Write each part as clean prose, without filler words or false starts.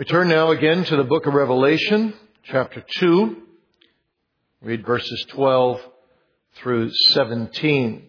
We turn now again to the book of Revelation, chapter 2. Read verses 12 through 17.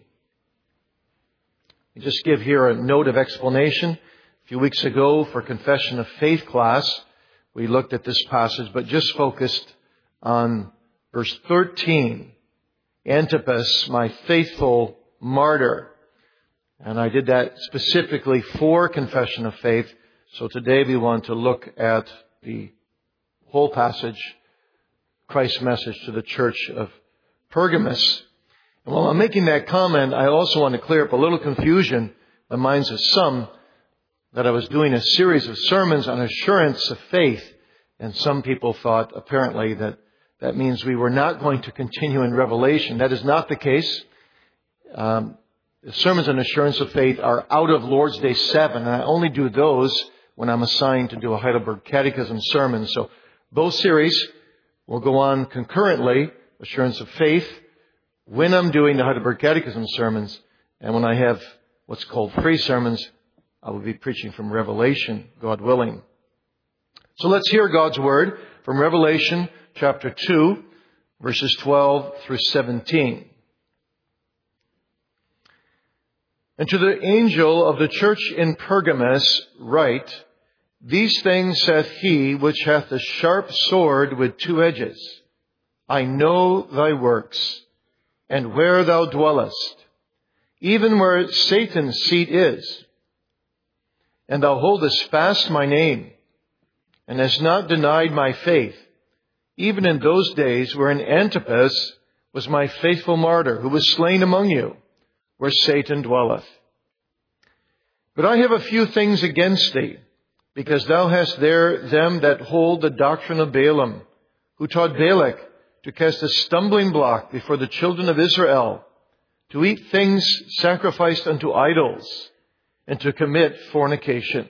I just give here a note of explanation. A few weeks ago for Confession of Faith class, we looked at this passage, but just focused on verse 13. Antipas, my faithful martyr. And I did that specifically for Confession of Faith. So today we want to look at the whole passage, Christ's message to the church of Pergamos. And while I'm making that comment, I also want to clear up a little confusion in the minds of some that I was doing a series of sermons on assurance of faith. And some people thought apparently that means we were not going to continue in Revelation. That is not the case. The sermons on assurance of faith are out of Lord's Day 7, and I only do those when I'm assigned to do a Heidelberg Catechism sermon. So both series will go on concurrently, assurance of faith, when I'm doing the Heidelberg Catechism sermons, and when I have what's called free sermons, I will be preaching from Revelation, God willing. So let's hear God's Word from Revelation chapter 2, verses 12 through 17. And to the angel of the church in Pergamos write, These things saith he which hath a sharp sword with two edges. I know thy works, and where thou dwellest, even where Satan's seat is. And thou holdest fast my name, and hast not denied my faith, even in those days wherein Antipas was my faithful martyr, who was slain among you, where Satan dwelleth. But I have a few things against thee, because thou hast there them that hold the doctrine of Balaam, who taught Balak to cast a stumbling block before the children of Israel, to eat things sacrificed unto idols, and to commit fornication.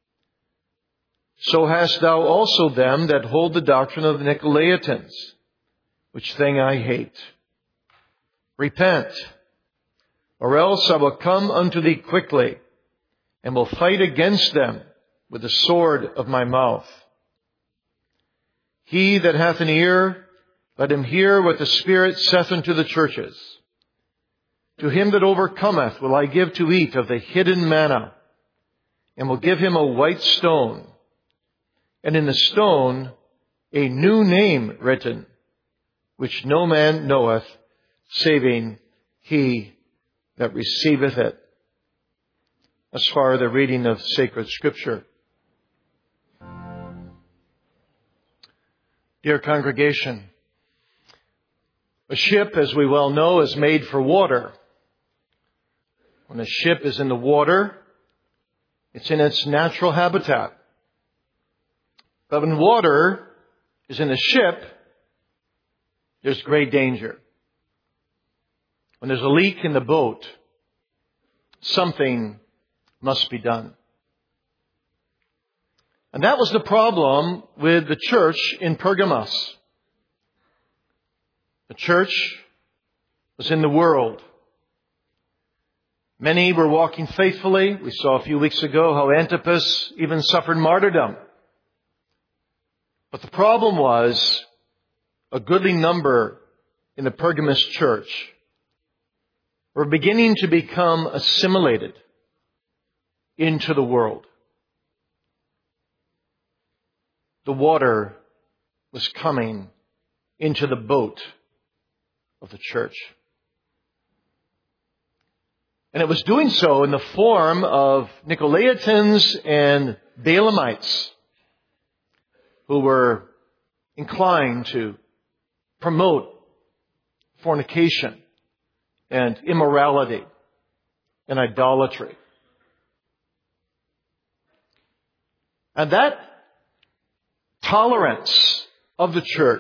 So hast thou also them that hold the doctrine of the Nicolaitans, which thing I hate. Repent, or else I will come unto thee quickly, and will fight against them with the sword of my mouth. He that hath an ear, let him hear what the Spirit saith unto the churches. To him that overcometh will I give to eat of the hidden manna, and will give him a white stone, and in the stone a new name written, which no man knoweth, saving he that receiveth it. As far as the reading of sacred Scripture. Dear congregation, a ship, as we well know, is made for water. When a ship is in the water, it's in its natural habitat. But when water is in a ship, there's great danger. When there's a leak in the boat, something must be done. And that was the problem with the church in Pergamos. The church was in the world. Many were walking faithfully. We saw a few weeks ago how Antipas even suffered martyrdom. But the problem was a goodly number in the Pergamos church were beginning to become assimilated into the world. The water was coming into the boat of the church. And it was doing so in the form of Nicolaitans and Balaamites who were inclined to promote fornication and immorality and idolatry. And that tolerance of the church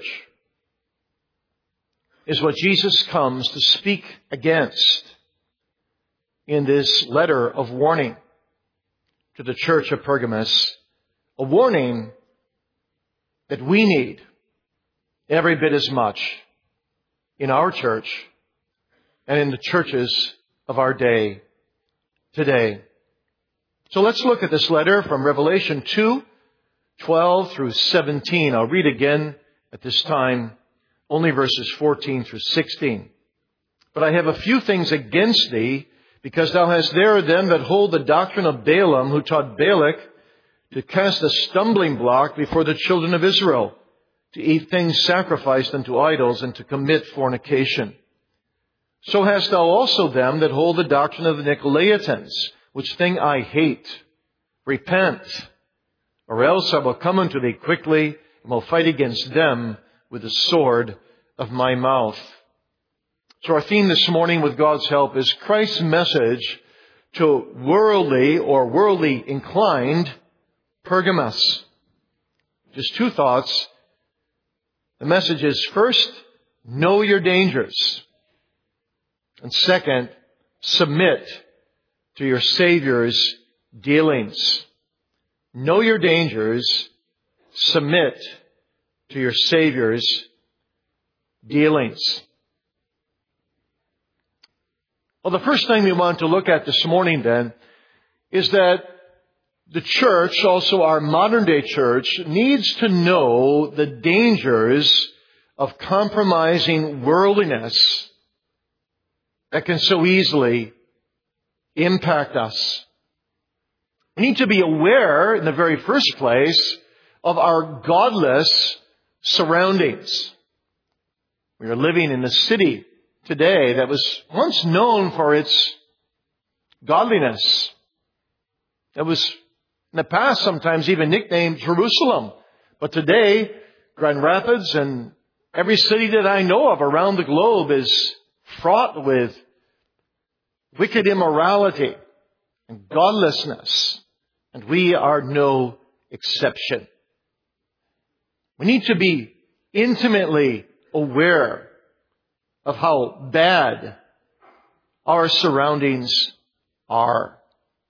is what Jesus comes to speak against in this letter of warning to the church of Pergamos. A warning that we need every bit as much in our church and in the churches of our day today. So let's look at this letter from Revelation 2, 12 through 17. I'll read again at this time only verses 14 through 16. But I have a few things against thee, because thou hast there them that hold the doctrine of Balaam, who taught Balak to cast a stumbling block before the children of Israel, to eat things sacrificed unto idols, and to commit fornication. So hast thou also them that hold the doctrine of the Nicolaitans, which thing I hate. Repent, or else I will come unto thee quickly, and will fight against them with the sword of my mouth. So our theme this morning, with God's help, is Christ's message to worldly or worldly inclined Pergamos. Just two thoughts. The message is, first, know your dangers. And second, submit to your Savior's dealings. Know your dangers. Submit to your Savior's dealings. Well, the first thing we want to look at this morning then is that the church, also our modern day church, needs to know the dangers of compromising worldliness that can so easily impact us. We need to be aware, in the very first place, of our godless surroundings. We are living in a city today that was once known for its godliness. That was in the past sometimes even nicknamed Jerusalem. But today, Grand Rapids and every city that I know of around the globe is fraught with wicked immorality and godlessness. And we are no exception. We need to be intimately aware of how bad our surroundings are.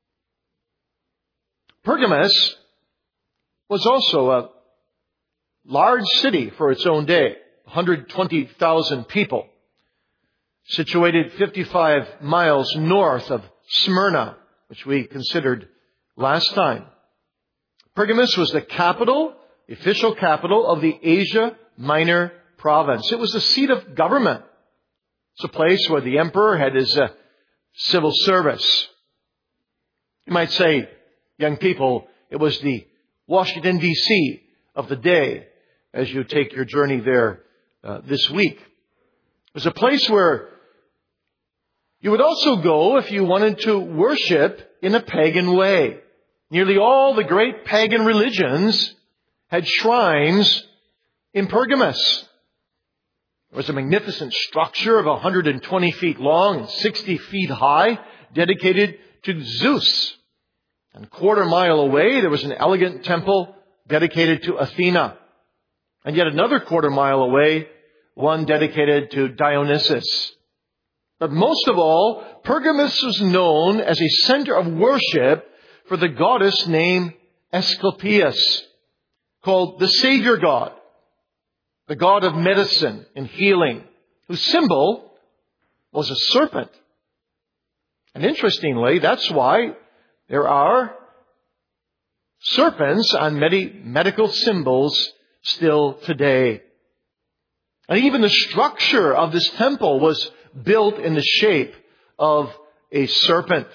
Pergamos was also a large city for its own day, 120,000 people, situated 55 miles north of Smyrna, which we considered last time. Pergamos was the capital, the official capital of the Asia Minor province. It was the seat of government. It's a place where the emperor had his civil service. You might say, young people, it was the Washington, D.C. of the day as you take your journey there this week. It was a place where you would also go if you wanted to worship in a pagan way. Nearly all the great pagan religions had shrines in Pergamos. There was a magnificent structure of 120 feet long and 60 feet high, dedicated to Zeus. And a quarter mile away, there was an elegant temple dedicated to Athena. And yet another quarter mile away, one dedicated to Dionysus. But most of all, Pergamos was known as a center of worship for the goddess named Asclepius, called the Savior God, the God of medicine and healing, whose symbol was a serpent. And interestingly, that's why there are serpents on many medical symbols still today. And even the structure of this temple was built in the shape of a serpent.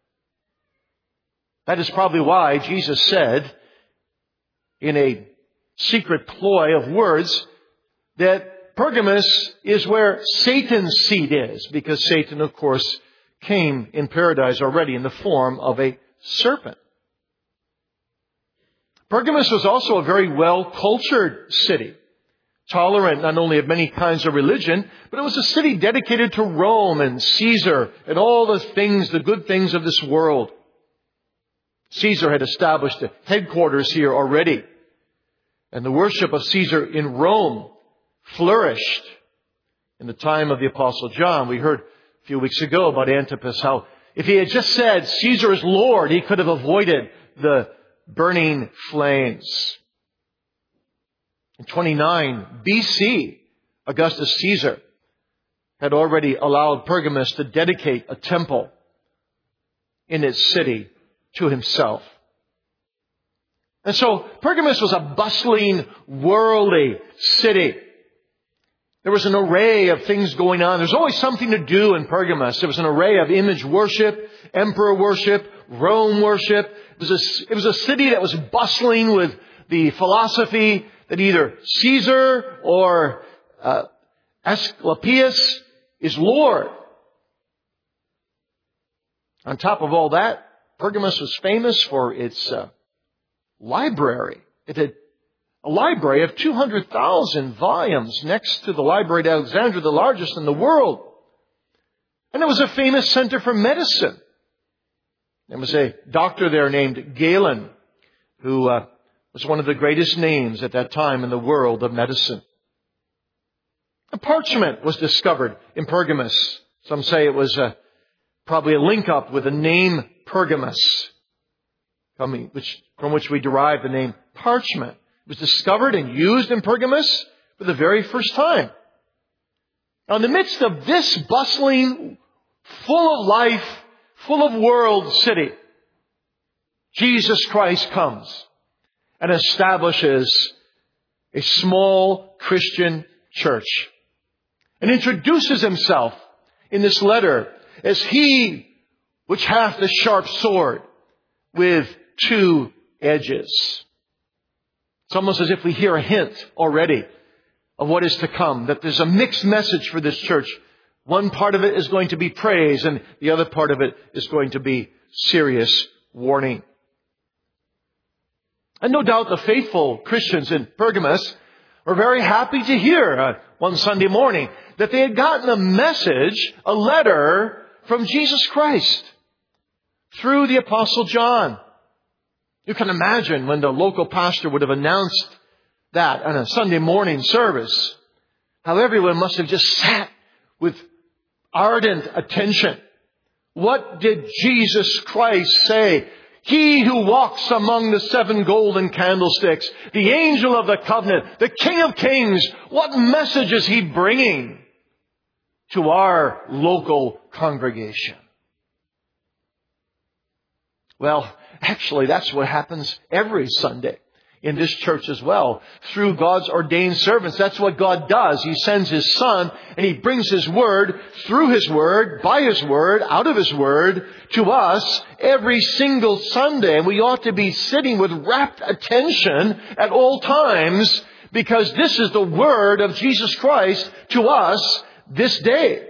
That is probably why Jesus said, in a secret ploy of words, that Pergamos is where Satan's seat is, because Satan, of course, came in paradise already in the form of a serpent. Pergamos was also a very well-cultured city, tolerant not only of many kinds of religion, but it was a city dedicated to Rome and Caesar and all the things, the good things of this world. Caesar had established a headquarters here already, and the worship of Caesar in Rome flourished in the time of the Apostle John. We heard a few weeks ago about Antipas, how if he had just said Caesar is Lord, he could have avoided the burning flames. In 29 BC, Augustus Caesar had already allowed Pergamos to dedicate a temple in its city to himself. And so Pergamos was a bustling, worldly city. There was an array of things going on. There's always something to do in Pergamos. There was an array of image worship, emperor worship, Rome worship. It was a city that was bustling with the philosophy that either Caesar or Asclepius is Lord. On top of all that, Pergamos was famous for its library. It had a library of 200,000 volumes next to the Library at Alexandria, the largest in the world. And it was a famous center for medicine. There was a doctor there named Galen, who was one of the greatest names at that time in the world of medicine. A parchment was discovered in Pergamos. Some say it was probably a link up with the name Pergamos, from which we derive the name parchment. It was discovered and used in Pergamos for the very first time. Now, in the midst of this bustling, full of life, full of world city, Jesus Christ comes and establishes a small Christian church and introduces himself in this letter as He which hath the sharp sword with two edges. It's almost as if we hear a hint already of what is to come, that there's a mixed message for this church. One part of it is going to be praise, and the other part of it is going to be serious warning. And no doubt the faithful Christians in Pergamos were very happy to hear one Sunday morning that they had gotten a message, a letter from Jesus Christ through the Apostle John. You can imagine when the local pastor would have announced that on a Sunday morning service, how everyone must have just sat with ardent attention. What did Jesus Christ say? He who walks among the seven golden candlesticks, the angel of the covenant, the King of kings, what message is He bringing to our local congregation? Well, actually, that's what happens every Sunday in this church as well. Through God's ordained servants, that's what God does. He sends His Son and He brings His Word through His Word, by His Word, out of His Word to us every single Sunday. And we ought to be sitting with rapt attention at all times, because this is the Word of Jesus Christ to us this day.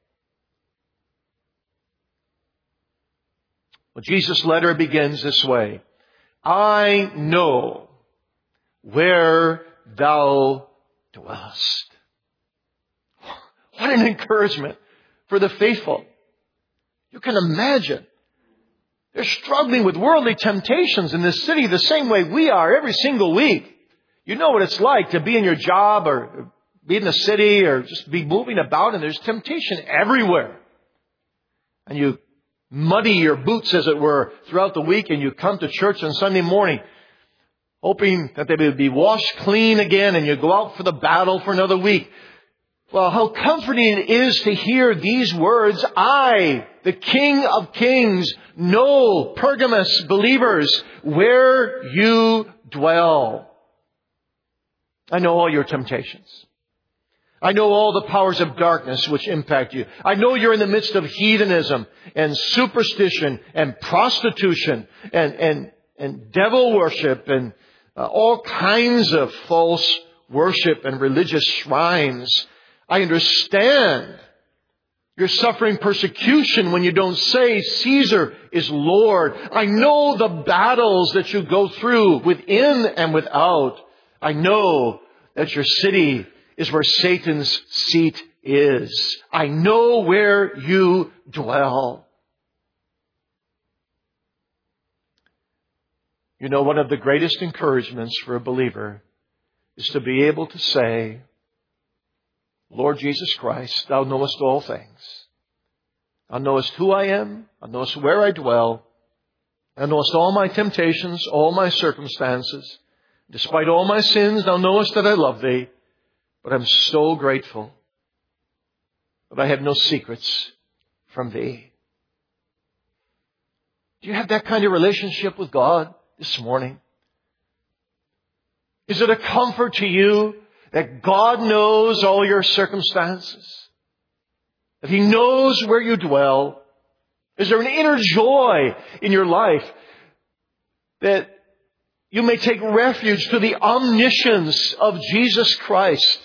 Well, Jesus' letter begins this way. I know where thou dwellest. What an encouragement for the faithful. You can imagine. They're struggling with worldly temptations in this city the same way we are every single week. You know what it's like to be in your job or be in the city or just be moving about, and there's temptation everywhere. And you muddy your boots, as it were, throughout the week, and you come to church on Sunday morning hoping that they would be washed clean again, and you go out for the battle for another week. Well, how comforting it is to hear these words. I, the King of Kings, know, Pergamos believers, where you dwell. I know all your temptations. I know all the powers of darkness which impact you. I know you're in the midst of heathenism and superstition and prostitution and devil worship and all kinds of false worship and religious shrines. I understand you're suffering persecution when you don't say Caesar is Lord. I know the battles that you go through within and without. I know that your city is where Satan's seat is. I know where you dwell. You know, one of the greatest encouragements for a believer is to be able to say, Lord Jesus Christ, Thou knowest all things. Thou knowest who I am. Thou knowest where I dwell. Thou knowest all my temptations, all my circumstances. Despite all my sins, Thou knowest that I love Thee. But I'm so grateful that I have no secrets from Thee. Do you have that kind of relationship with God this morning? Is it a comfort to you that God knows all your circumstances? That He knows where you dwell? Is there an inner joy in your life that you may take refuge to the omniscience of Jesus Christ?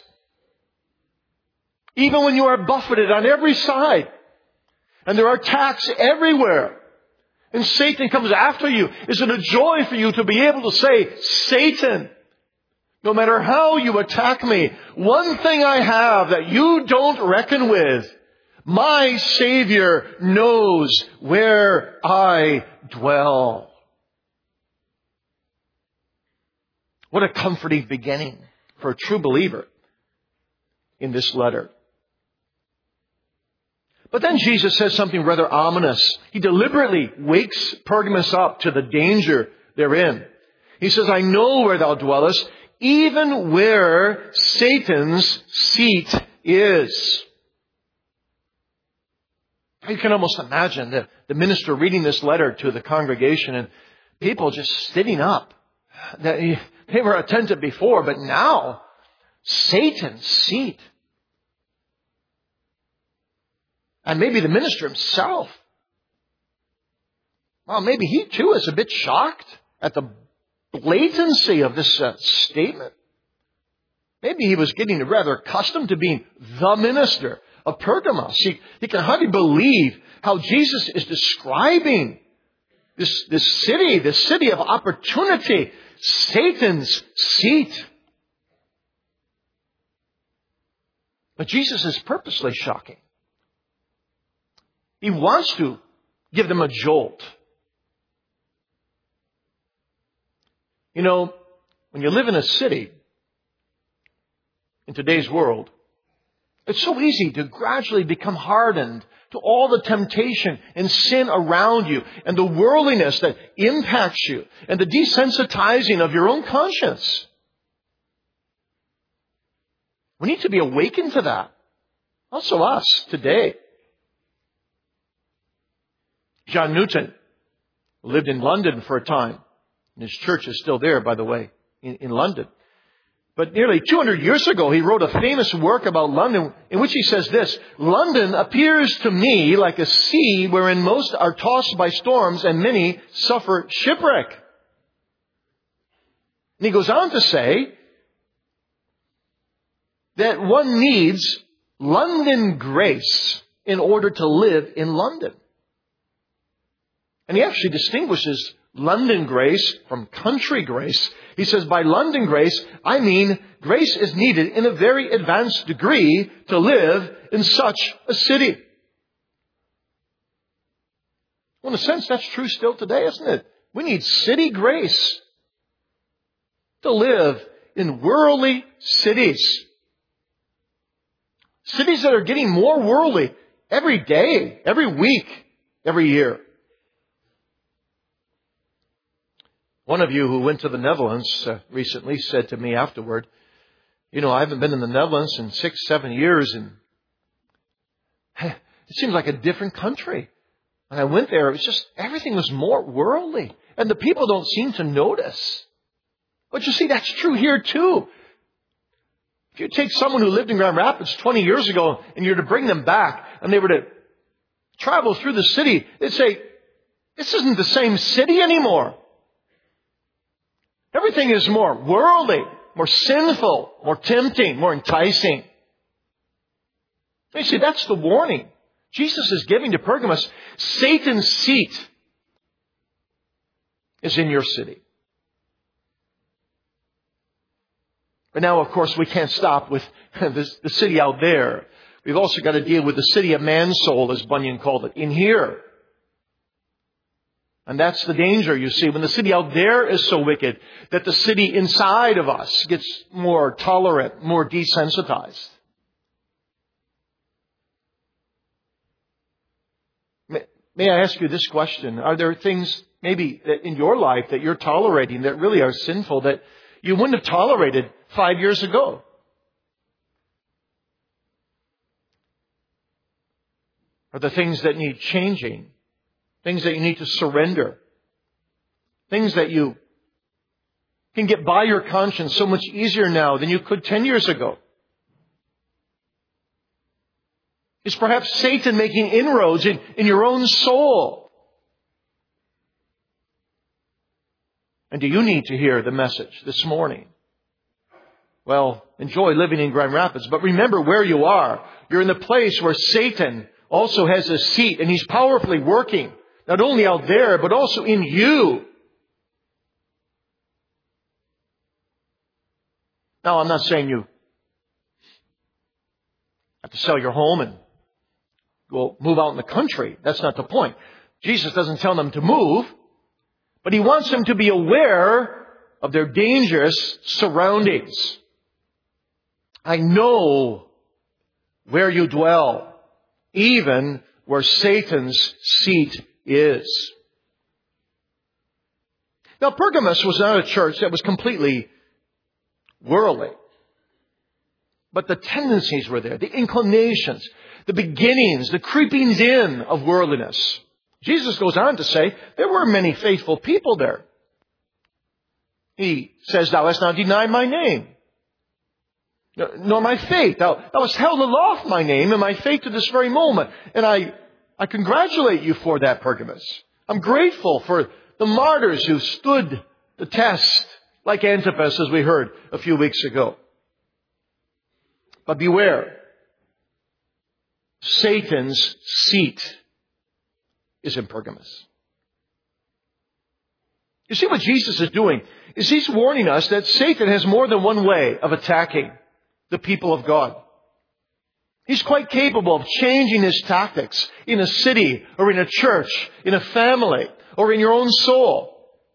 Even when you are buffeted on every side and there are attacks everywhere and Satan comes after you, is it a joy for you to be able to say, Satan, no matter how you attack me, one thing I have that you don't reckon with, my Savior knows where I dwell. What a comforting beginning for a true believer in this letter. But then Jesus says something rather ominous. He deliberately wakes Pergamos up to the danger they're in. He says, I know where thou dwellest, even where Satan's seat is. You can almost imagine the minister reading this letter to the congregation and people just sitting up. They were attentive before, but now, Satan's seat. And maybe the minister himself. Well, maybe he too is a bit shocked at the blatancy of this statement. Maybe he was getting rather accustomed to being the minister of Pergamos. He can hardly believe how Jesus is describing this city of opportunity, Satan's seat. But Jesus is purposely shocking. He wants to give them a jolt. You know, when you live in a city, in today's world, it's so easy to gradually become hardened to all the temptation and sin around you and the worldliness that impacts you and the desensitizing of your own conscience. We need to be awakened to that. Also us today. John Newton lived in London for a time. And his church is still there, by the way, in London. But nearly 200 years ago, he wrote a famous work about London in which he says this, London appears to me like a sea wherein most are tossed by storms and many suffer shipwreck. And he goes on to say that one needs London grace in order to live in London. And he actually distinguishes London grace from country grace. He says, by London grace, I mean grace is needed in a very advanced degree to live in such a city. Well, in a sense, that's true still today, isn't it? We need city grace to live in worldly cities. Cities that are getting more worldly every day, every week, every year. One of you who went to the Netherlands recently said to me afterward, you know, I haven't been in the Netherlands in 6-7 years and it seems like a different country. When I went there, it was just, everything was more worldly. And the people don't seem to notice. But you see, that's true here too. If you take someone who lived in Grand Rapids 20 years ago and you're to bring them back and they were to travel through the city, they'd say, this isn't the same city anymore. Everything is more worldly, more sinful, more tempting, more enticing. You see, that's the warning Jesus is giving to Pergamos. Satan's seat is in your city. But now, of course, we can't stop with the city out there. We've also got to deal with the city of man's soul, as Bunyan called it, in here. And that's the danger, you see, when the city out there is so wicked that the city inside of us gets more tolerant, more desensitized. May I ask you this question? Are there things maybe in your life that you're tolerating that really are sinful that you wouldn't have tolerated 5 years ago? Are there things that need changing? Things that you need to surrender. Things that you can get by your conscience so much easier now than you could 10 years ago? Is perhaps Satan making inroads in your own soul? And do you need to hear the message this morning? Well, enjoy living in Grand Rapids, but remember where you are. You're in the place where Satan also has a seat, and he's powerfully working, not only out there, but also in you. Now, I'm not saying you have to sell your home and go move out in the country. That's not the point. Jesus doesn't tell them to move, but he wants them to be aware of their dangerous surroundings. I know where you dwell, even where Satan's seat is. Now, Pergamos was not a church that was completely worldly. But the tendencies were there, the inclinations, the beginnings, the creepings in of worldliness. Jesus goes on to say there were many faithful people there. He says, thou hast not denied my name, nor my faith. Thou hast held aloft my name and my faith to this very moment. And I congratulate you for that, Pergamos. I'm grateful for the martyrs who stood the test, like Antipas, as we heard a few weeks ago. But beware. Satan's seat is in Pergamos. You see what Jesus is doing is he's warning us that Satan has more than one way of attacking the people of God. He's quite capable of changing his tactics in a city or in a church, in a family, or in your own soul.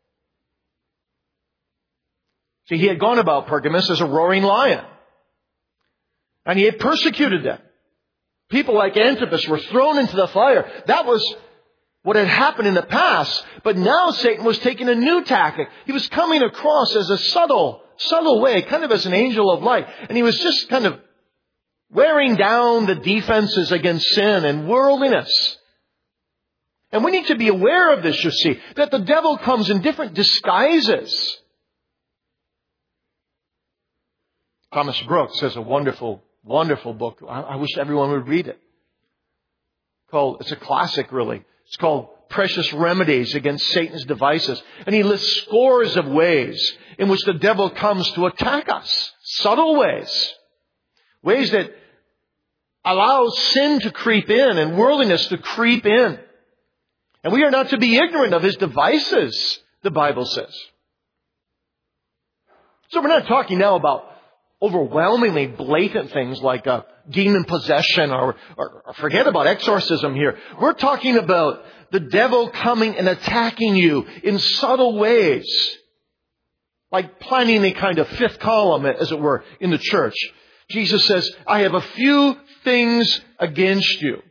See, he had gone about Pergamos as a roaring lion. And he had persecuted them. People like Antipas were thrown into the fire. That was what had happened in the past. But now Satan was taking a new tactic. He was coming across as a subtle way, kind of as an angel of light. And he was just kind of wearing down the defenses against sin and worldliness. And we need to be aware of this, you see, that the devil comes in different disguises. Thomas Brooks has a wonderful book. I wish everyone would read it. It's a classic, really. It's called Precious Remedies Against Satan's Devices. And he lists scores of ways in which the devil comes to attack us. Subtle ways. Ways that allow sin to creep in and worldliness to creep in. And we are not to be ignorant of his devices, the Bible says. So we're not talking now about overwhelmingly blatant things like demon possession or forget about exorcism here. We're talking about the devil coming and attacking you in subtle ways. Like planting a kind of fifth column, as it were, in the church. Jesus says, I have a few things against you.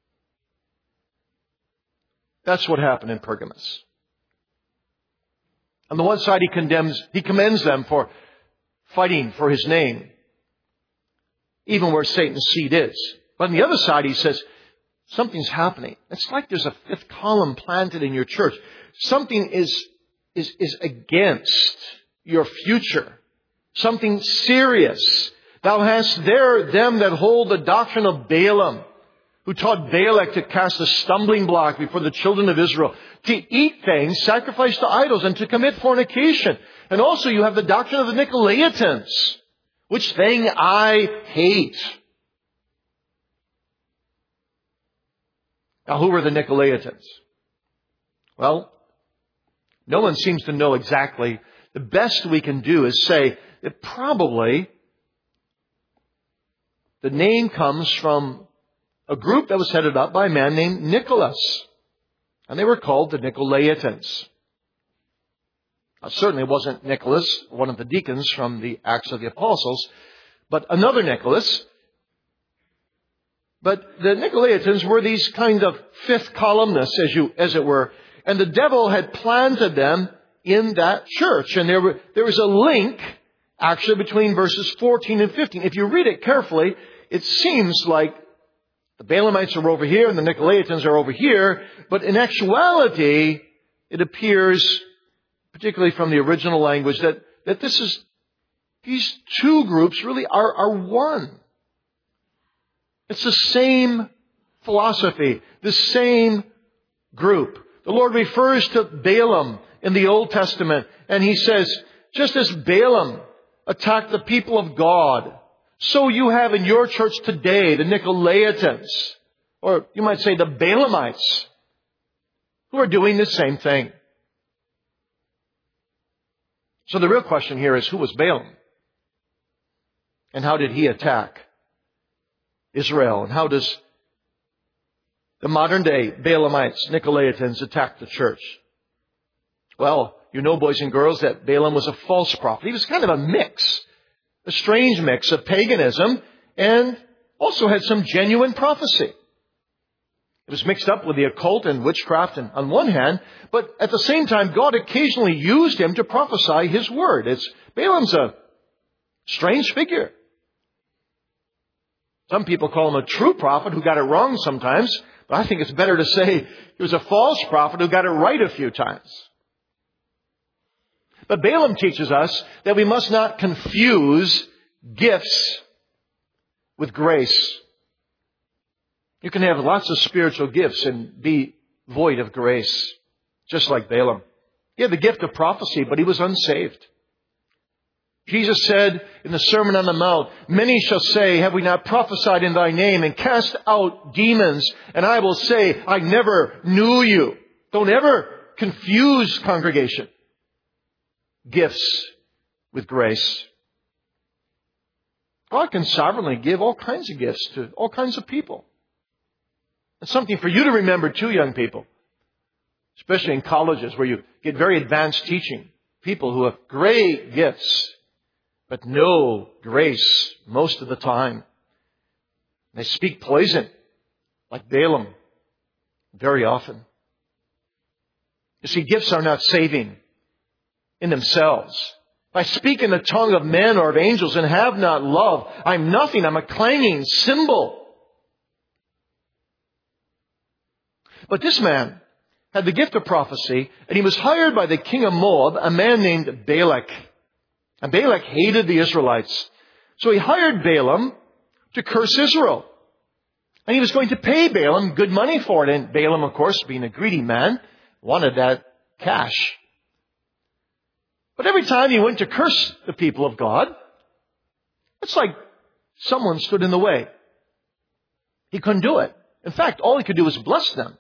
That's what happened in Pergamos. On the one side, he commends them for fighting for his name, even where Satan's seat is. But on the other side, he says, something's happening. It's like there's a fifth column planted in your church. Something is against your future. Something serious. Thou hast there them that hold the doctrine of Balaam, who taught Balak to cast a stumbling block before the children of Israel, to eat things sacrificed to idols, and to commit fornication. And also you have the doctrine of the Nicolaitans, which thing I hate. Now, who were the Nicolaitans? Well, no one seems to know exactly. The best we can do is say that probably the name comes from a group that was headed up by a man named Nicholas. And they were called the Nicolaitans. Now, certainly it wasn't Nicholas, one of the deacons from the Acts of the Apostles, but another Nicholas. But the Nicolaitans were these kind of fifth columnists, as it were. And the devil had planted them in that church. And there was a link, actually, between verses 14 and 15. If you read it carefully, it seems like the Balaamites are over here and the Nicolaitans are over here. But in actuality, it appears, particularly from the original language, that that these two groups really are one. It's the same philosophy, the same group. The Lord refers to Balaam in the Old Testament, and He says, just as Balaam attacked the people of God, so you have in your church today the Nicolaitans, or you might say the Balaamites, who are doing the same thing. So the real question here is, who was Balaam? And how did he attack Israel? And how does the modern day Balaamites, Nicolaitans, attack the church? Well, you know, boys and girls, that Balaam was a false prophet. He was kind of a mix, a strange mix of paganism and also had some genuine prophecy. It was mixed up with the occult and witchcraft on one hand, but at the same time, God occasionally used him to prophesy His word. Balaam's a strange figure. Some people call him a true prophet who got it wrong sometimes, but I think it's better to say he was a false prophet who got it right a few times. But Balaam teaches us that we must not confuse gifts with grace. You can have lots of spiritual gifts and be void of grace, just like Balaam. He had the gift of prophecy, but he was unsaved. Jesus said in the Sermon on the Mount, many shall say, have we not prophesied in thy name and cast out demons? And I will say, I never knew you. Don't ever confuse, congregation, gifts with grace. God can sovereignly give all kinds of gifts to all kinds of people. It's something for you to remember too, young people, especially in colleges where you get very advanced teaching. People who have great gifts, but no grace most of the time. They speak poison, like Balaam, very often. You see, gifts are not saving in themselves. If I speak in the tongue of men or of angels and have not love, I'm nothing. I'm a clanging cymbal. But this man had the gift of prophecy, and he was hired by the king of Moab, a man named Balak. And Balak hated the Israelites. So he hired Balaam to curse Israel. And he was going to pay Balaam good money for it. And Balaam, of course, being a greedy man, wanted that cash. But every time he went to curse the people of God, it's like someone stood in the way. He couldn't do it. In fact, all he could do was bless them.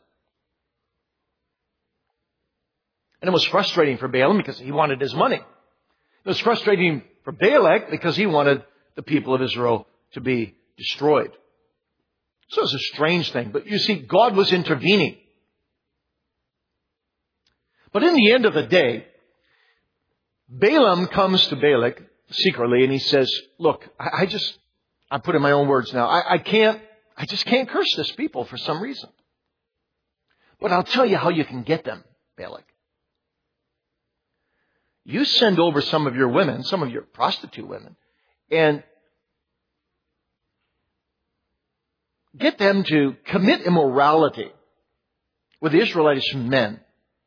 And it was frustrating for Balaam because he wanted his money. It was frustrating for Balak because he wanted the people of Israel to be destroyed. So it's a strange thing. But you see, God was intervening. But in the end of the day, Balaam comes to Balak secretly and he says, look, I put in my own words now, I just can't curse this people for some reason. But I'll tell you how you can get them, Balak. You send over some of your women, some of your prostitute women, and get them to commit immorality with the Israelitish men.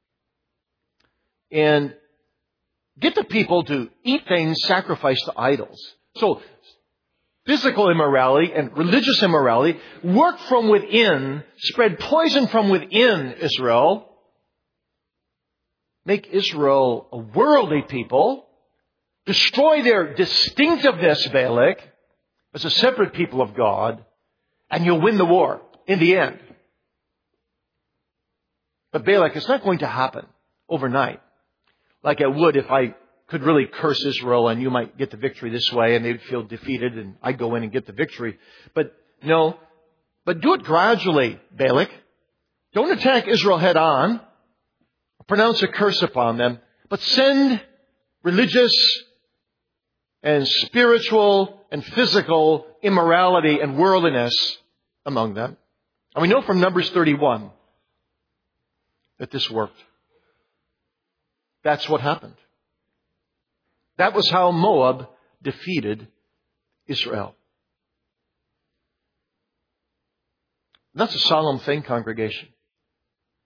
And get the people to eat things sacrificed to idols. So, physical immorality and religious immorality work from within, spread poison from within Israel, make Israel a worldly people, destroy their distinctiveness, Balak, as a separate people of God, and you'll win the war in the end. But Balak, it's not going to happen overnight, like it would if I could really curse Israel and you might get the victory this way and they'd feel defeated and I'd go in and get the victory. But no, but do it gradually, Balak. Don't attack Israel head on. Pronounce a curse upon them, but send religious and spiritual and physical immorality and worldliness among them. And we know from Numbers 31 that this worked. That's what happened. That was how Moab defeated Israel. That's a solemn thing, congregation.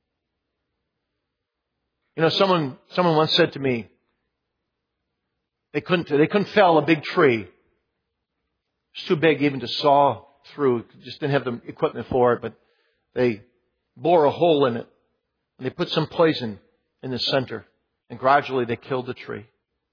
You know, someone once said to me, They couldn't fell a big tree. It's too big even to saw through. Just didn't have the equipment for it, but they bore a hole in it. And they put some poison in the center. And gradually they killed the tree.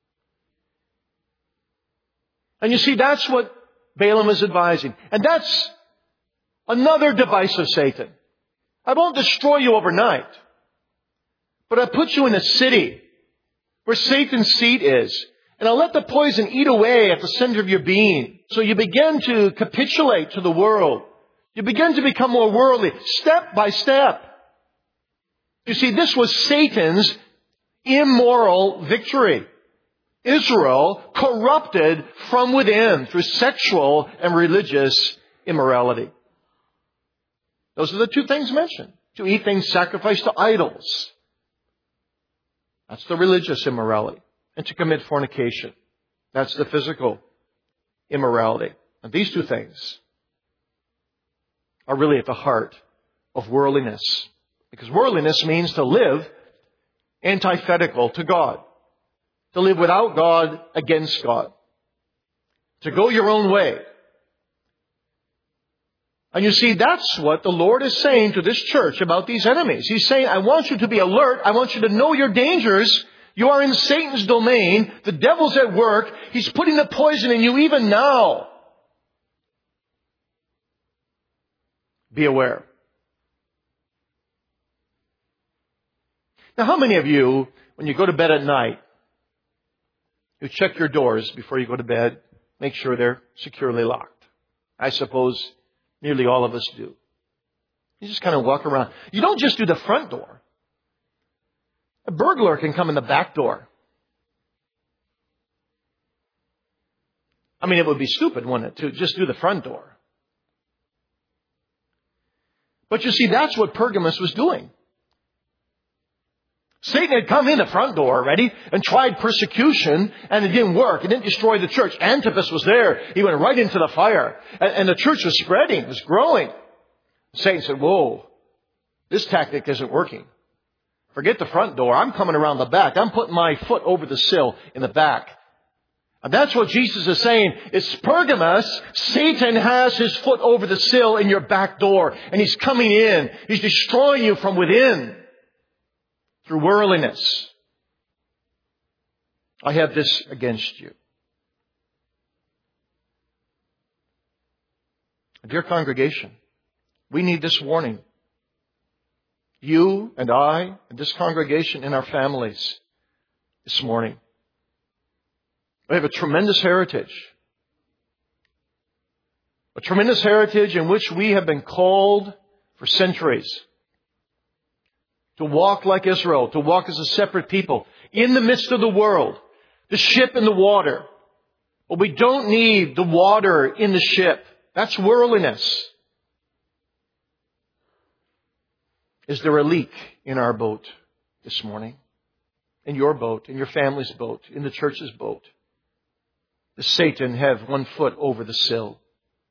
And you see, that's what Balaam is advising. And that's another device of Satan. I won't destroy you overnight. But I'll put you in a city where Satan's seat is. And I'll let the poison eat away at the center of your being. So you begin to capitulate to the world. You begin to become more worldly, step by step. You see, this was Satan's immoral victory. Israel corrupted from within through sexual and religious immorality. Those are the two things mentioned. To eat things sacrificed to idols. That's the religious immorality. And to commit fornication. That's the physical immorality. And these two things are really at the heart of worldliness. Because worldliness means to live antithetical to God. To live without God, against God. To go your own way. And you see, that's what the Lord is saying to this church about these enemies. He's saying, I want you to be alert. I want you to know your dangers. You are in Satan's domain. The devil's at work. He's putting the poison in you even now. Be aware. Now, how many of you, when you go to bed at night, you check your doors before you go to bed, make sure they're securely locked? I suppose nearly all of us do. You just kind of walk around. You don't just do the front door. A burglar can come in the back door. I mean, it would be stupid, wouldn't it, to just do the front door. But you see, that's what Pergamos was doing. Satan had come in the front door already and tried persecution, and it didn't work. It didn't destroy the church. Antipas was there. He went right into the fire. And the church was spreading. It was growing. Satan said, whoa, this tactic isn't working. Forget the front door. I'm coming around the back. I'm putting my foot over the sill in the back. And that's what Jesus is saying. It's Pergamos. Satan has his foot over the sill in your back door. And he's coming in. He's destroying you from within. Through worldliness. I have this against you. Dear congregation, we need this warning. You and I and this congregation and our families this morning. We have a tremendous heritage. A tremendous heritage in which we have been called for centuries. To walk like Israel, to walk as a separate people in the midst of the world, the ship in the water. But we don't need the water in the ship. That's worldliness. Is there a leak in our boat this morning? In your boat, in your family's boat, in the church's boat? Does Satan have one foot over the sill?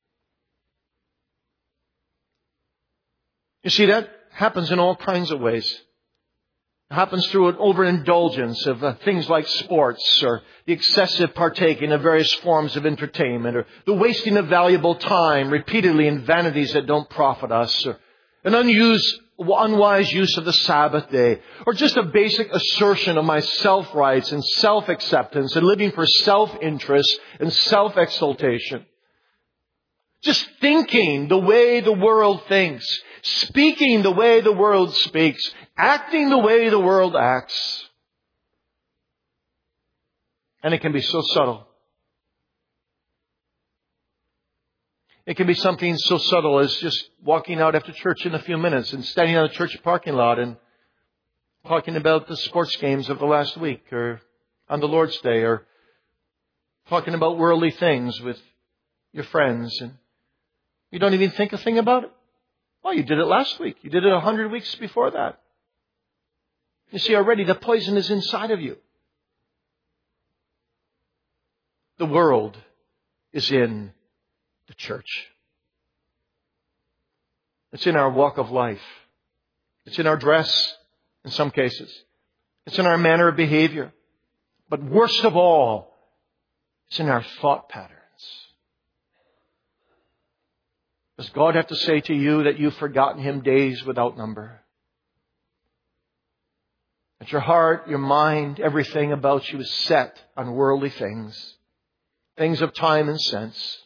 You see, that happens in all kinds of ways. It happens through an overindulgence of things like sports, or the excessive partaking of various forms of entertainment, or the wasting of valuable time repeatedly in vanities that don't profit us, or an unwise use of the Sabbath day, or just a basic assertion of my self-rights and self-acceptance and living for self-interest and self-exaltation. Just thinking the way the world thinks, speaking the way the world speaks, acting the way the world acts. And it can be so subtle. It can be something so subtle as just walking out after church in a few minutes and standing on a church parking lot and talking about the sports games of the last week, or on the Lord's Day, or talking about worldly things with your friends, and you don't even think a thing about it. Well, you did it last week. You did it 100 weeks before that. You see, already the poison is inside of you. The world is in the church. It's in our walk of life. It's in our dress, in some cases. It's in our manner of behavior. But worst of all, It's in our thought patterns. Does God have to say to you that you've forgotten Him days without number? That your heart, your mind, everything about you is set on worldly things, things of time and sense.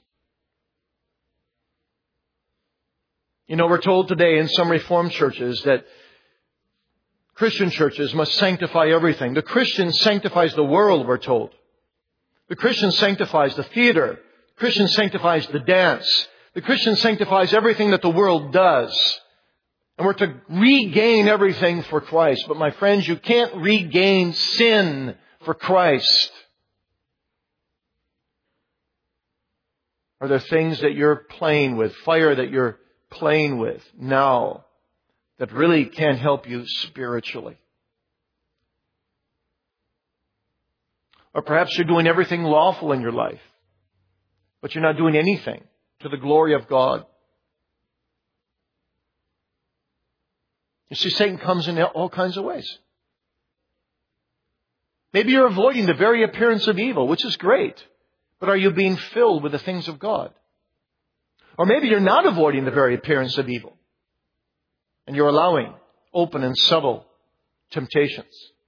You know, we're told today in some Reformed churches that Christian churches must sanctify everything. The Christian sanctifies the world, we're told. The Christian sanctifies the theater. The Christian sanctifies the dance. The Christian sanctifies everything that the world does. And we're to regain everything for Christ. But my friends, you can't regain sin for Christ. Are there things that you're playing with, fire that you're playing with now that really can't help you spiritually? Or perhaps you're doing everything lawful in your life, but you're not doing anything to the glory of God. You see, Satan comes in all kinds of ways. Maybe you're avoiding the very appearance of evil, which is great, but are you being filled with the things of God? Or maybe you're not avoiding the very appearance of evil, and you're allowing open and subtle temptations.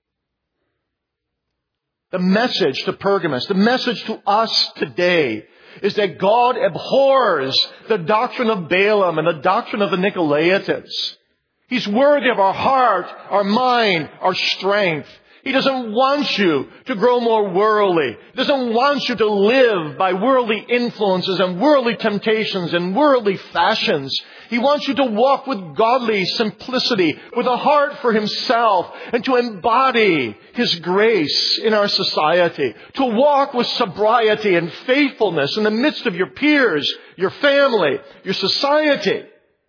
The message to Pergamos, the message to us today is that God abhors the doctrine of Balaam and the doctrine of the Nicolaitans. He's worthy of our heart, our mind, our strength. He doesn't want you to grow more worldly. He doesn't want you to live by worldly influences and worldly temptations and worldly fashions. He wants you to walk with godly simplicity, with a heart for Himself, and to embody His grace in our society. To walk with sobriety and faithfulness in the midst of your peers, your family, your society.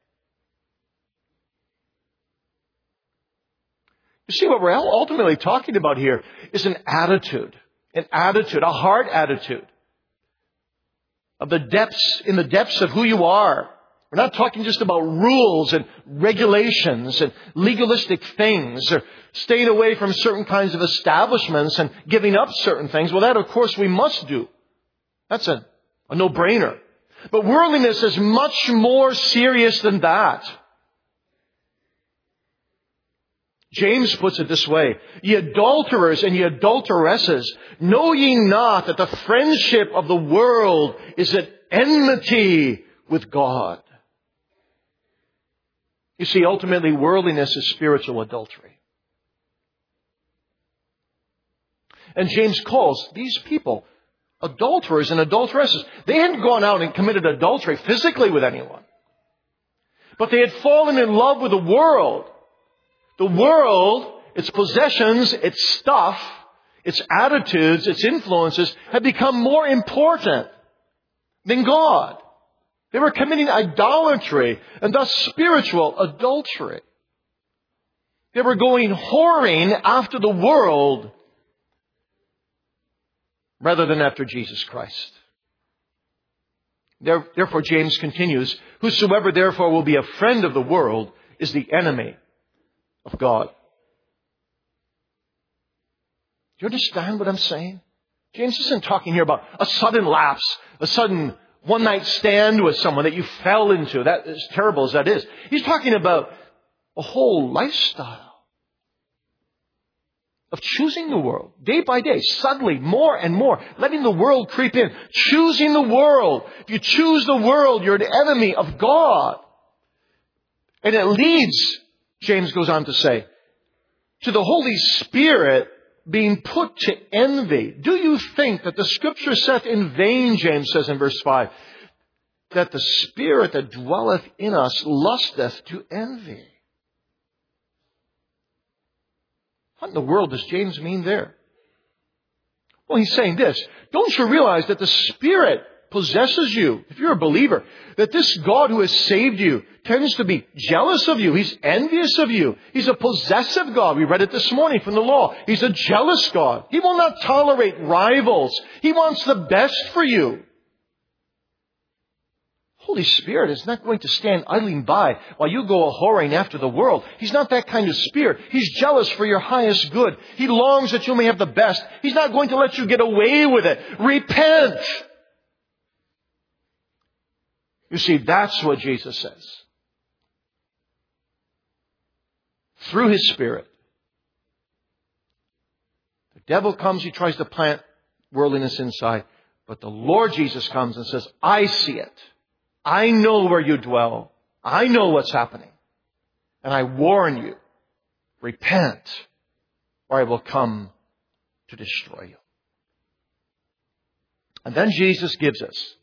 You see, what we're ultimately talking about here is an attitude, a heart attitude of the depths of who you are. We're not talking just about rules and regulations and legalistic things or staying away from certain kinds of establishments and giving up certain things. Well, that, of course, we must do. That's a no-brainer. But worldliness is much more serious than that. James puts it this way, "Ye adulterers and ye adulteresses, know ye not that the friendship of the world is at enmity with God?" You see, ultimately, worldliness is spiritual adultery. And James calls these people adulterers and adulteresses. They hadn't gone out and committed adultery physically with anyone, but they had fallen in love with the world. The world, its possessions, its stuff, its attitudes, its influences had become more important than God. They were committing idolatry and thus spiritual adultery. They were going whoring after the world rather than after Jesus Christ. Therefore, James continues, "Whosoever therefore will be a friend of the world is the enemy of God." Do you understand what I'm saying? James isn't talking here about a sudden lapse, a sudden one-night stand with someone that you fell into. That is terrible as that is. He's talking about a whole lifestyle of choosing the world day by day, subtly, more and more, letting the world creep in, choosing the world. If you choose the world, you're an enemy of God. And it leads, James goes on to say, to the Holy Spirit being put to envy. Do you think that the Scripture saith in vain, James says in verse 5, that the Spirit that dwelleth in us lusteth to envy? What in the world does James mean there? Well, he's saying this. Don't you realize that the Spirit possesses you, if you're a believer, that this God who has saved you tends to be jealous of you. He's envious of you. He's a possessive God. We read it this morning from the law. He's a jealous God. He will not tolerate rivals. He wants the best for you. Holy Spirit is not going to stand idling by while you go a-whoring after the world. He's not that kind of Spirit. He's jealous for your highest good. He longs that you may have the best. He's not going to let you get away with it. Repent! You see, that's what Jesus says. Through His Spirit. The devil comes, he tries to plant worldliness inside. But the Lord Jesus comes and says, I see it. I know where you dwell. I know what's happening. And I warn you, repent, or I will come to destroy you. And then Jesus gives us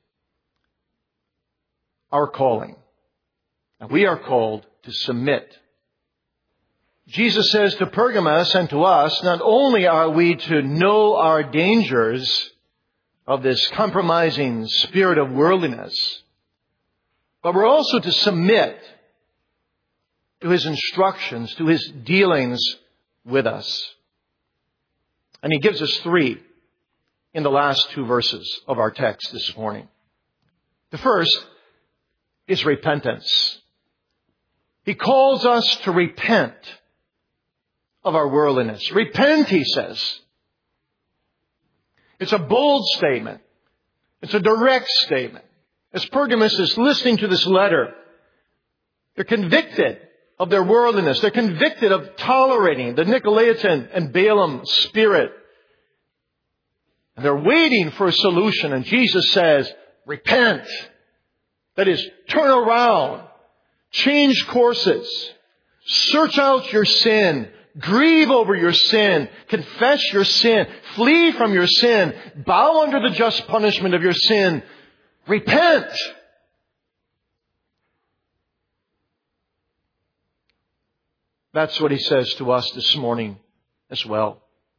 our calling. And we are called to submit. Jesus says to Pergamos and to us, not only are we to know our dangers of this compromising spirit of worldliness, but we're also to submit to His instructions, to His dealings with us. And He gives us 3 in the last 2 verses of our text this morning. The first is repentance. He calls us to repent of our worldliness. Repent, He says. It's a bold statement. It's a direct statement. As Pergamos is listening to this letter, they're convicted of their worldliness. They're convicted of tolerating the Nicolaitan and Balaam spirit. And they're waiting for a solution. And Jesus says, repent. That is, turn around. Change courses. Search out your sin. Grieve over your sin. Confess your sin. Flee from your sin. Bow under the just punishment of your sin. Repent. That's what He says to us this morning as well.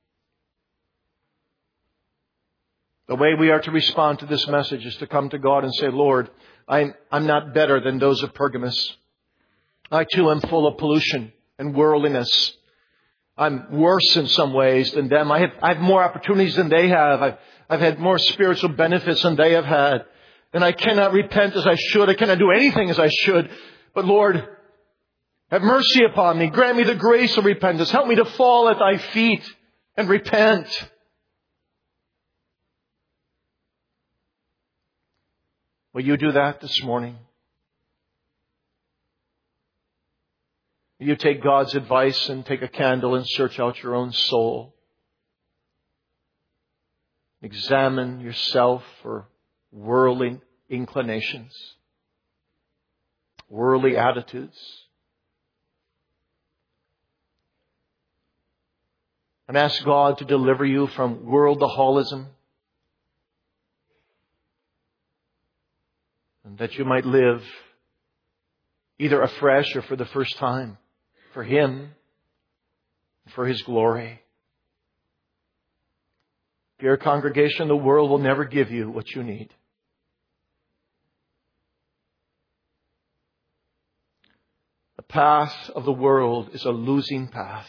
The way we are to respond to this message is to come to God and say, Lord, I'm not better than those of Pergamos. I too am full of pollution and worldliness. I'm worse in some ways than them. I have more opportunities than they have. I've had more spiritual benefits than they have had. And I cannot repent as I should. I cannot do anything as I should. But Lord, have mercy upon me. Grant me the grace of repentance. Help me to fall at Thy feet and repent. Will you do that this morning? Will you take God's advice and take a candle and search out your own soul? Examine yourself for worldly inclinations, worldly attitudes. And ask God to deliver you from worldaholicism, and that you might live either afresh or for the first time for Him, for His glory. Dear congregation, the world will never give you what you need. The path of the world is a losing path.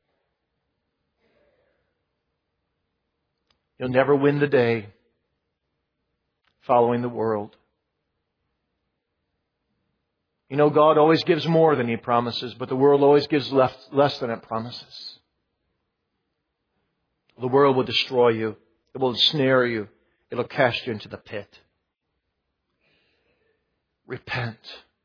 You'll never win the day following the world. You know, God always gives more than He promises, but the world always gives less than it promises. The world will destroy you. It will ensnare you. It will cast you into the pit. Repent.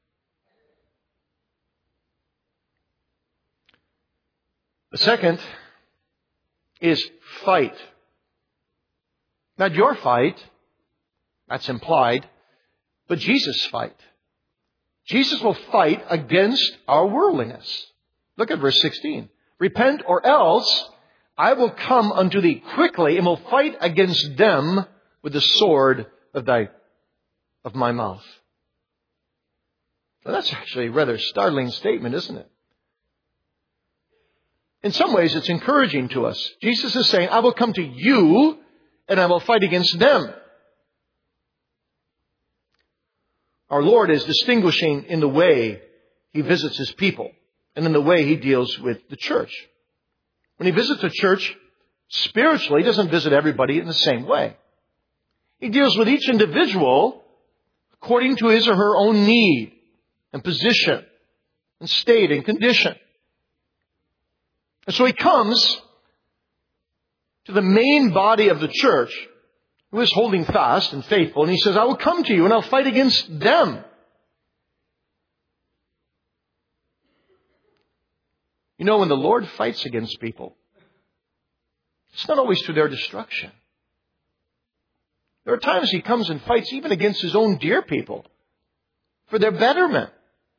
The second is fight. Not your fight. That's implied. But Jesus' fight. Jesus will fight against our worldliness. Look at verse 16. Repent, or else I will come unto thee quickly and will fight against them with the sword of my mouth. Well, that's actually a rather startling statement, isn't it? In some ways, it's encouraging to us. Jesus is saying, I will come to you and I will fight against them. Our Lord is distinguishing in the way He visits His people and in the way He deals with the church. When He visits a church spiritually, He doesn't visit everybody in the same way. He deals with each individual according to his or her own need and position and state and condition. And so he comes to the main body of the church who is holding fast and faithful, and he says, I will come to you and I'll fight against them. You know, when the Lord fights against people, it's not always to their destruction. There are times he comes and fights even against his own dear people for their betterment.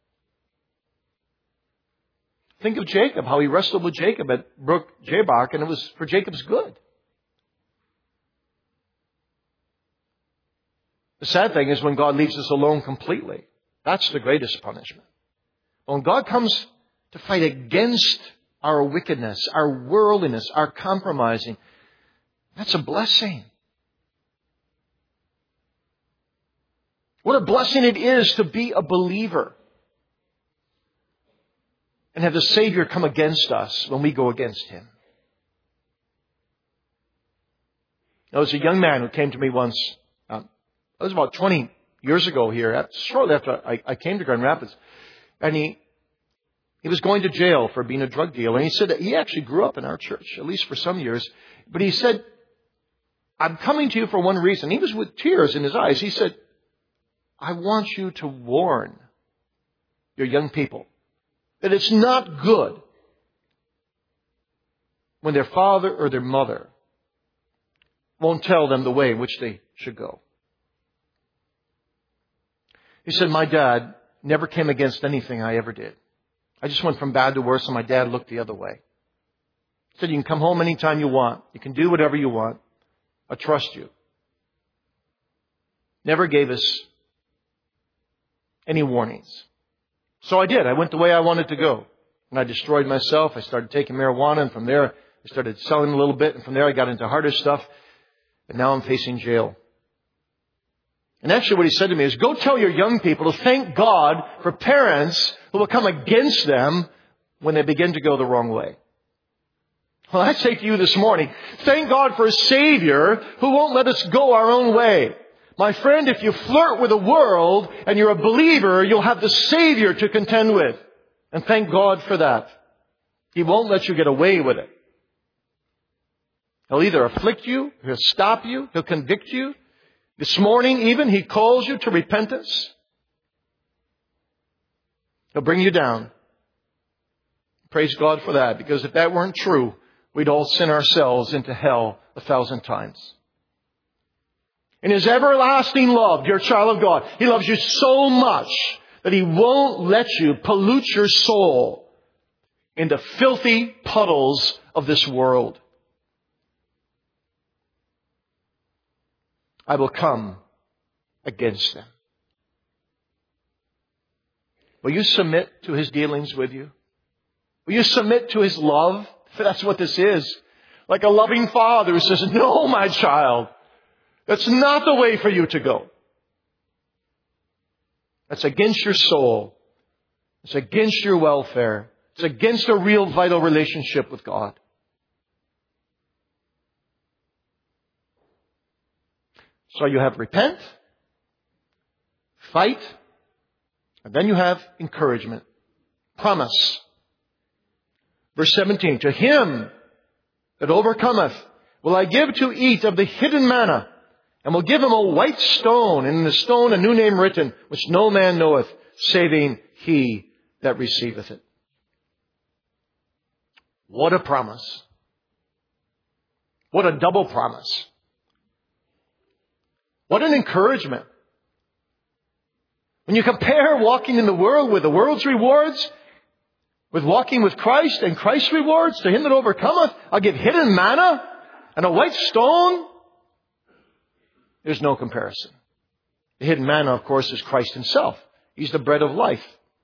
Think of Jacob, how he wrestled with Jacob at Brook Jabbok, and it was for Jacob's good. The sad thing is when God leaves us alone completely. That's the greatest punishment. When God comes to fight against our wickedness, our worldliness, our compromising, that's a blessing. What a blessing it is to be a believer and have the Savior come against us when we go against Him. There was a young man who came to me once. It was about 20 years ago here, shortly after I came to Grand Rapids. And he was going to jail for being a drug dealer. And he said that he actually grew up in our church, at least for some years. But he said, I'm coming to you for one reason. He was with tears in his eyes. He said, I want you to warn your young people that it's not good when their father or their mother won't tell them the way in which they should go. He said, my dad never came against anything I ever did. I just went from bad to worse, and my dad looked the other way. He said, you can come home anytime you want. You can do whatever you want. I trust you. Never gave us any warnings. So I did. I went the way I wanted to go. And I destroyed myself. I started taking marijuana, and from there I started selling a little bit, and from there I got into harder stuff. And now I'm facing jail. And actually what he said to me is, go tell your young people to thank God for parents who will come against them when they begin to go the wrong way. Well, I say to you this morning, thank God for a Savior who won't let us go our own way. My friend, if you flirt with the world and you're a believer, you'll have the Savior to contend with. And thank God for that. He won't let you get away with it. He'll either afflict you, he'll stop you, he'll convict you. This morning even, He calls you to repentance. He'll bring you down. Praise God for that, because if that weren't true, we'd all sin ourselves into hell 1,000 times. In His everlasting love, dear child of God, He loves you so much that He won't let you pollute your soul in the filthy puddles of this world. I will come against them. Will you submit to His dealings with you? Will you submit to His love? That's what this is. Like a loving father who says, no, my child, that's not the way for you to go. That's against your soul. It's against your welfare. It's against a real vital relationship with God. So you have repent, fight, and then you have encouragement. Promise. Verse 17, to him that overcometh will I give to eat of the hidden manna, and will give him a white stone, and in the stone a new name written, which no man knoweth, saving he that receiveth it. What a promise. What a double promise. What an encouragement. When you compare walking in the world with the world's rewards, with walking with Christ and Christ's rewards, to him that overcometh, I'll give hidden manna and a white stone. There's no comparison. The hidden manna, of course, is Christ Himself. He's the bread of life.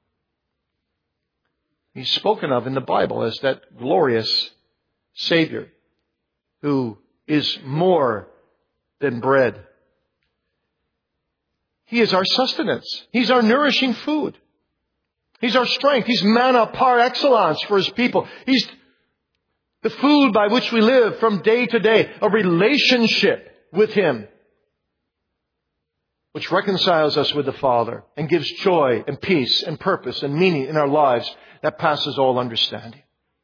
He's spoken of in the Bible as that glorious Savior who is more than bread. He is our sustenance. He's our nourishing food. He's our strength. He's manna par excellence for His people. He's the food by which we live from day to day. A relationship with Him. which reconciles us with the Father and gives joy and peace and purpose and meaning in our lives that passes all understanding.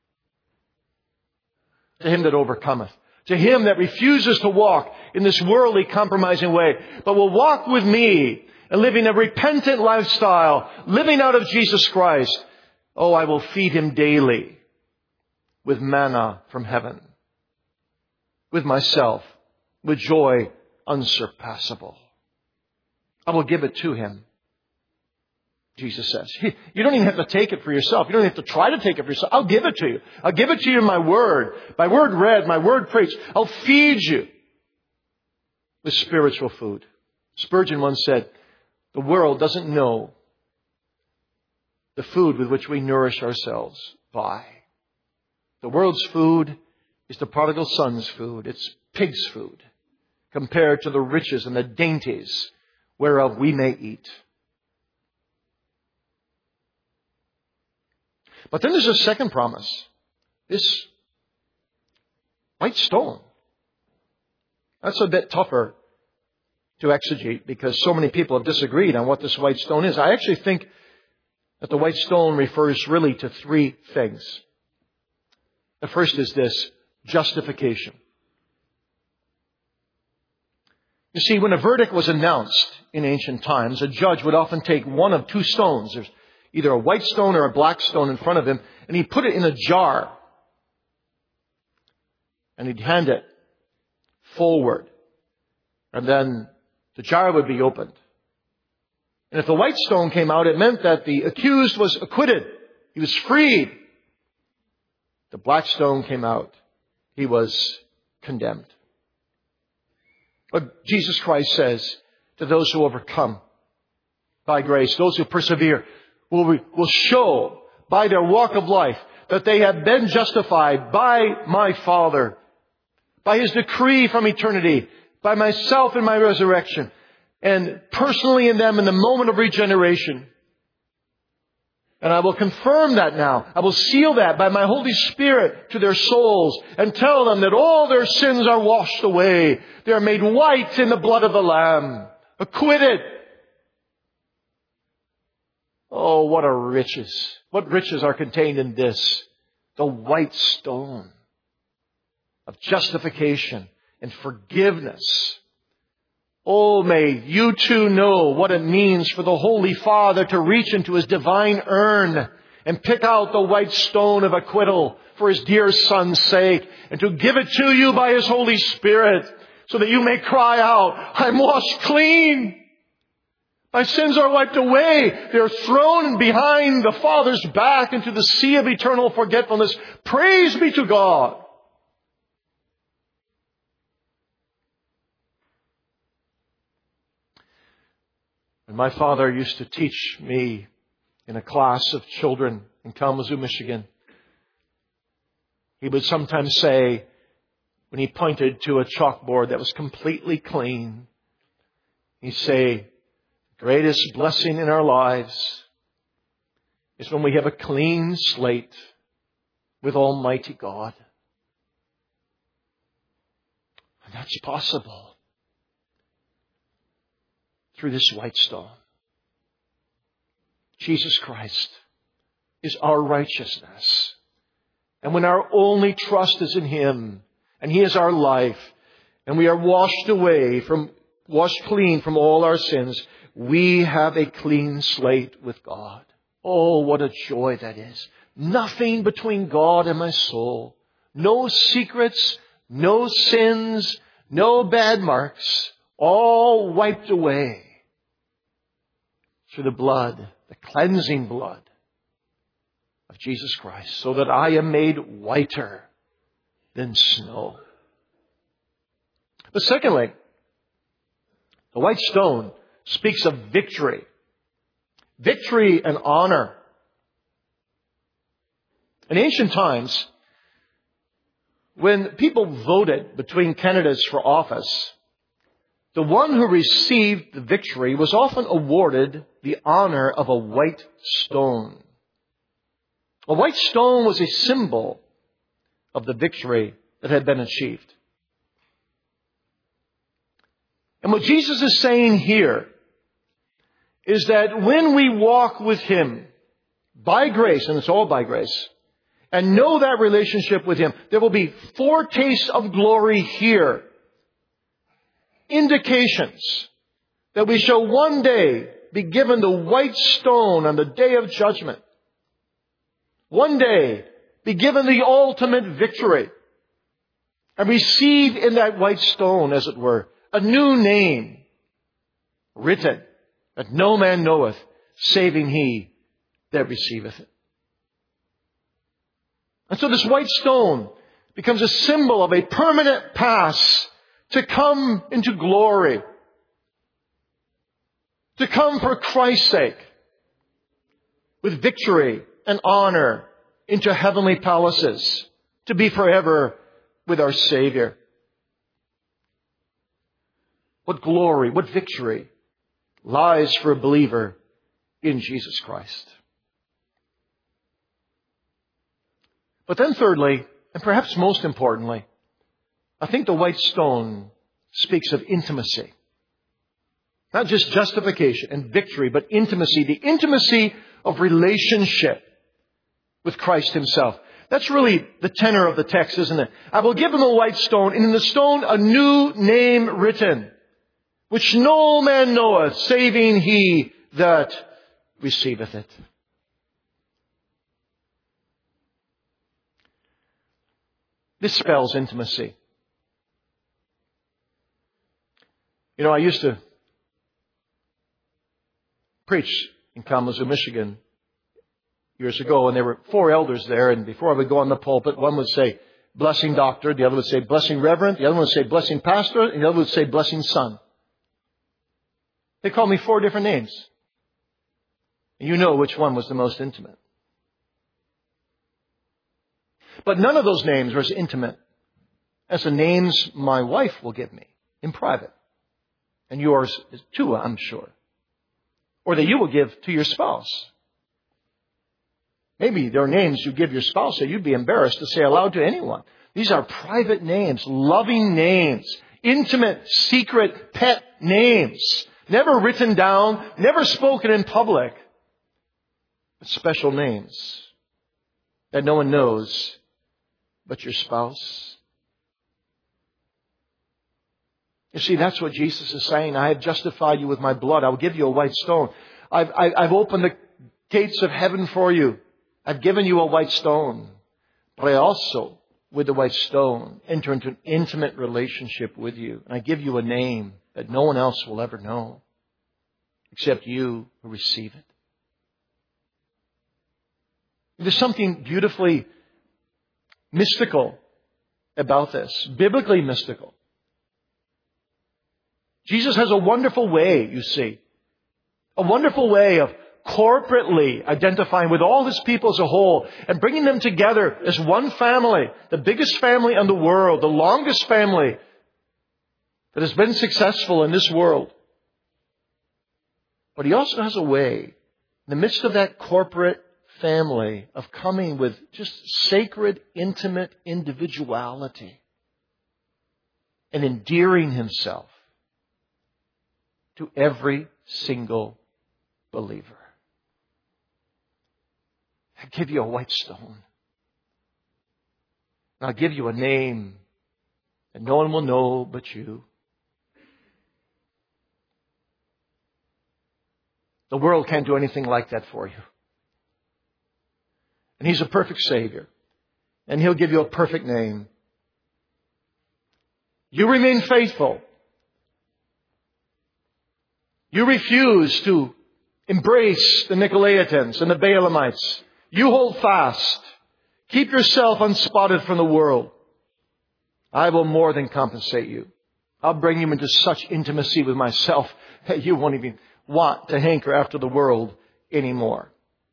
To him that overcometh, to him that refuses to walk in this worldly compromising way, but will walk with me and living a repentant lifestyle, living out of Jesus Christ, oh, I will feed him daily with manna from heaven, with myself, with joy unsurpassable. I will give it to him, Jesus says. You don't even have to take it for yourself. You don't have to try to take it for yourself. I'll give it to you. I'll give it to you in my word read, my word preached. I'll feed you with spiritual food. Spurgeon once said, the world doesn't know the food with which we nourish ourselves by. The world's food is the prodigal son's food. It's pig's food compared to the riches and the dainties whereof we may eat. But then there's a second promise. This white stone. That's a bit tougher to exegete because so many people have disagreed on what this white stone is. I actually think that the white stone refers really to three things. The first is this: justification. You see, when a verdict was announced in ancient times, a judge would often take one of two stones. There's either a white stone or a black stone in front of him, and he'd put it in a jar. And he'd hand it forward. And then the jar would be opened. And if the white stone came out, it meant that the accused was acquitted. He was freed. The black stone came out. He was condemned. But Jesus Christ says to those who overcome by grace, those who persevere, will show by their walk of life that they have been justified by my Father, by his decree from eternity, by myself and my resurrection, and personally in them in the moment of regeneration. And I will confirm that now. I will seal that by my Holy Spirit to their souls and tell them that all their sins are washed away. They are made white in the blood of the Lamb. Acquitted. Oh, what a riches. What riches are contained in this? The white stone of justification and forgiveness. Oh, may you too know what it means for the Holy Father to reach into his divine urn and pick out the white stone of acquittal for his dear Son's sake and to give it to you by his Holy Spirit so that you may cry out, I'm washed clean. My sins are wiped away. They are thrown behind the Father's back into the sea of eternal forgetfulness. Praise be to God. And my father used to teach me in a class of children in Kalamazoo, Michigan. He would sometimes say, when he pointed to a chalkboard that was completely clean, he'd say, the greatest blessing in our lives is when we have a clean slate with Almighty God. And that's possible through this white stone. Jesus Christ is our righteousness. And when our only trust is in him, and he is our life, and we are washed clean from all our sins, we have a clean slate with God. Oh, what a joy that is. Nothing between God and my soul. No secrets, no sins, no bad marks. All wiped away through the blood, the cleansing blood of Jesus Christ, so that I am made whiter than snow. But secondly, the white stone speaks of victory. Victory and honor. In ancient times, when people voted between candidates for office, the one who received the victory was often awarded the honor of a white stone. A white stone was a symbol of the victory that had been achieved. And what Jesus is saying here is that when we walk with Him by grace, and it's all by grace, and know that relationship with Him, there will be foretastes of glory here. Indications that we shall one day be given the white stone on the day of judgment. One day be given the ultimate victory. And receive in that white stone, as it were, a new name written that no man knoweth, saving he that receiveth it. And so this white stone becomes a symbol of a permanent pass to come into glory. To come for Christ's sake with victory and honor into heavenly palaces, to be forever with our Savior. What glory, what victory lies for a believer in Jesus Christ. But then thirdly, and perhaps most importantly, I think the white stone speaks of intimacy. Not just justification and victory, but intimacy. The intimacy of relationship with Christ Himself. That's really the tenor of the text, isn't it? I will give him a white stone, and in the stone a new name written, which no man knoweth, saving he that receiveth it. This spells intimacy. You know, I used to preach in Kalamazoo, Michigan years ago, and there were 4 elders there, and before I would go on the pulpit, one would say, blessing doctor, the other would say, blessing reverend, the other one would say, blessing pastor, and the other would say, blessing son. They called me 4 different names. And you know which one was the most intimate. But none of those names were as intimate as the names my wife will give me in private. And yours is too, I'm sure. Or that you will give to your spouse. Maybe there are names you give your spouse that you'd be embarrassed to say aloud to anyone. These are private names, loving names, intimate, secret, pet names. Never written down, never spoken in public. But special names that no one knows but your spouse. You see, that's what Jesus is saying. I have justified you with my blood. I will give you a white stone. I've opened the gates of heaven for you. I've given you a white stone. But I also, with the white stone, enter into an intimate relationship with you. And I give you a name that no one else will ever know except you who receive it. There's something beautifully mystical about this. Biblically mystical. Jesus has a wonderful way, you see. A wonderful way of corporately identifying with all His people as a whole and bringing them together as one family, the biggest family in the world, the longest family that has been successful in this world. But He also has a way, in the midst of that corporate family, of coming with just sacred, intimate individuality and endearing Himself to every single believer. I'll give you a white stone. And I'll give you a name that no one will know but you. The world can't do anything like that for you. And He's a perfect Savior. And He'll give you a perfect name. You remain faithful. You refuse to embrace the Nicolaitans and the Balaamites. You hold fast. Keep yourself unspotted from the world. I will more than compensate you. I'll bring you into such intimacy with myself that you won't even want to hanker after the world anymore.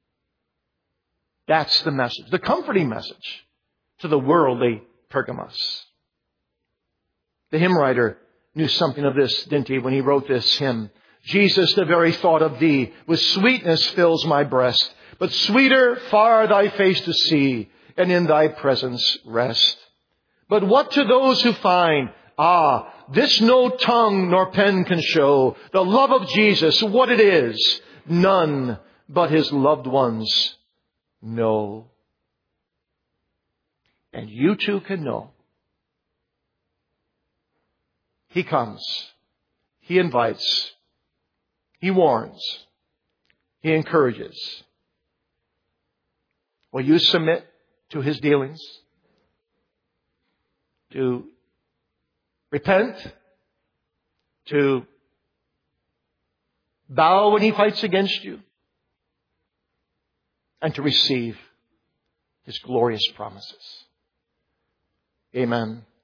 That's the message, the comforting message to the worldly Pergamos. The hymn writer knew something of this, didn't he, when he wrote this hymn? Jesus, the very thought of Thee with sweetness fills my breast, but sweeter far Thy face to see, and in Thy presence rest. But what to those who find, This no tongue nor pen can show. The love of Jesus, what it is, none but His loved ones know. And you too can know. He comes. He invites. He warns. He encourages. Will you submit to His dealings? To repent? To bow when He fights against you? And to receive His glorious promises? Amen.